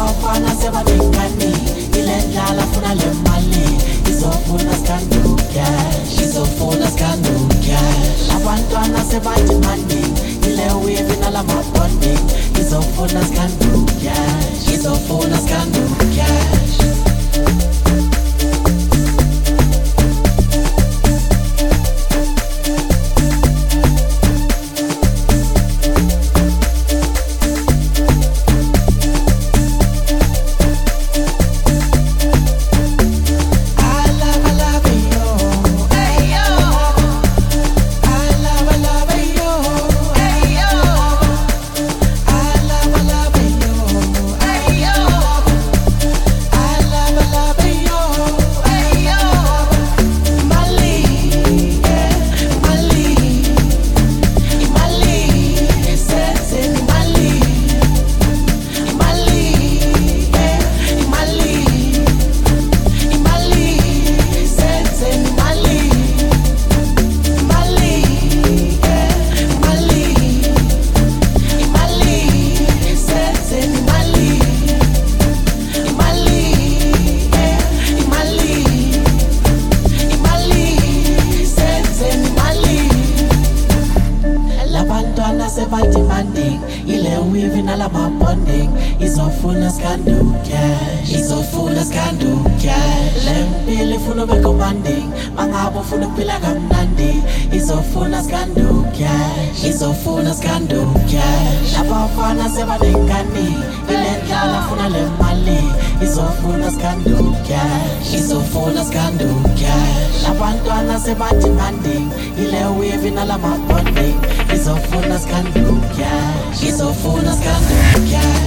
abafana sebanengani ile ndlala funa le mali izofuna skandu cash izofuna skandu cash abantwana sebademanding ile wave nala mabonding izofuna skandu cash izofuna skandu cash Demanding, ile weaving nala mabonding izofuna skandu cash izofuna skandu cash lempili funa be commanding mangabo funa pila kamnandi izofuna skandu cash izofuna skandu cash abafana sebanengani ile ndlala funa le mali izofuna skandu cash izofuna skandu cash abantwana sebademanding ile weaving nala mabonding izofuna skandu cash izofuna skandu cash